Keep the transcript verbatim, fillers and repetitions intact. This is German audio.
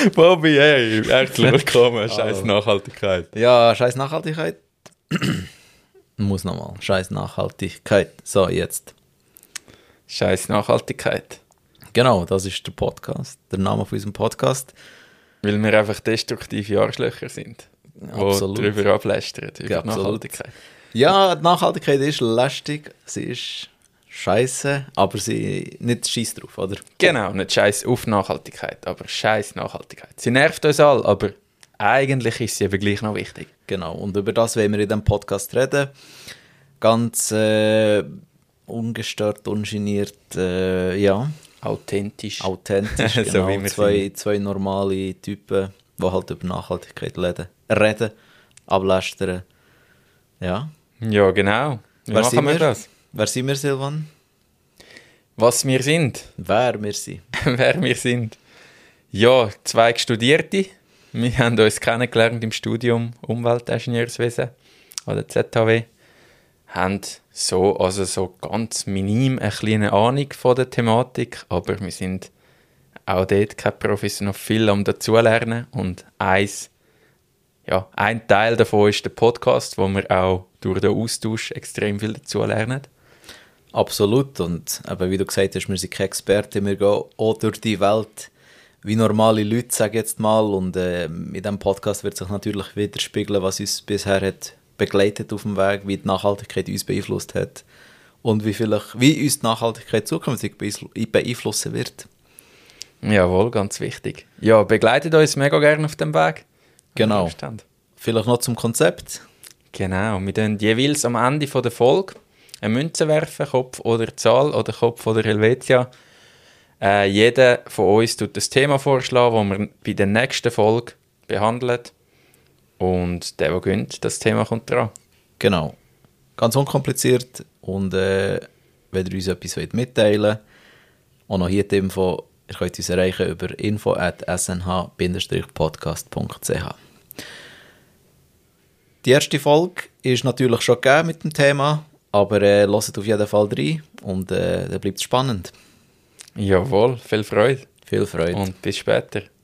Bobby, hey, herzlich willkommen. Scheiß Nachhaltigkeit. Ja, scheiß Nachhaltigkeit. Muss nochmal. Scheiß Nachhaltigkeit. So, jetzt. Scheiß Nachhaltigkeit. Genau, das ist der Podcast. Der Name von unserem Podcast. Weil wir einfach destruktive Arschlöcher sind. Absolut. Die darüber ablästern, über Ja, absolut. Nachhaltigkeit. Ja, die Nachhaltigkeit ist lästig. Sie ist scheiße, aber sie nicht scheiß drauf, oder? Genau, nicht scheiß auf Nachhaltigkeit, aber scheiß Nachhaltigkeit. Sie nervt uns alle, aber eigentlich ist sie aber gleich noch wichtig. Genau, und über das wollen wir in diesem Podcast reden. Ganz äh, ungestört, ungeniert, äh, ja. Authentisch. Authentisch, So genau. wie wir zwei, sind. zwei normale Typen, die halt über Nachhaltigkeit reden, reden ablästern. Ja. Ja, genau. Wie Wer machen sind wir wir? das? Wer sind wir, Silvan? Was wir sind. Wer wir sind. Wer wir sind. Ja, zwei Studierte. Wir haben uns kennengelernt im Studium Umweltingenieurswesen an der Z H W. Haben so, also so ganz minim eine kleine Ahnung von der Thematik, aber wir sind auch dort keine Profis, noch viel am dazulernen. Und eins, ja, ein Teil davon ist der Podcast, wo wir auch durch den Austausch extrem viel dazulernen. Absolut. Und eben, wie du gesagt hast, wir sind keine Experten. Wir gehen auch durch die Welt wie normale Leute, sage ich jetzt mal. Und äh, in diesem Podcast wird sich natürlich widerspiegeln, was uns bisher hat begleitet auf dem Weg, wie die Nachhaltigkeit uns beeinflusst hat und wie, vielleicht, wie uns die Nachhaltigkeit zukünftig beeinflussen wird. Jawohl, ganz wichtig. Ja, begleitet uns mega gerne auf dem Weg. Genau. Vielleicht noch zum Konzept. Genau, wir werden jeweils am Ende der Folge eine Münze werfen, Kopf oder Zahl oder Kopf oder Helvetia. Äh, jeder von uns tut das Thema vorschlagen, das wir bei der nächsten Folge behandeln. Und der, der gönnt, das Thema kommt dran. Genau. Ganz unkompliziert. Und äh, wenn ihr uns etwas mitteilen wollt, auch noch hier die Info, ihr könnt uns erreichen über info at s n h podcast punkt c h. Die erste Folge ist natürlich schon gegeben mit dem Thema, aber äh, hört auf jeden Fall rein und äh, dann bleibt es spannend. Jawohl, viel Freude. Viel Freude. Und bis später.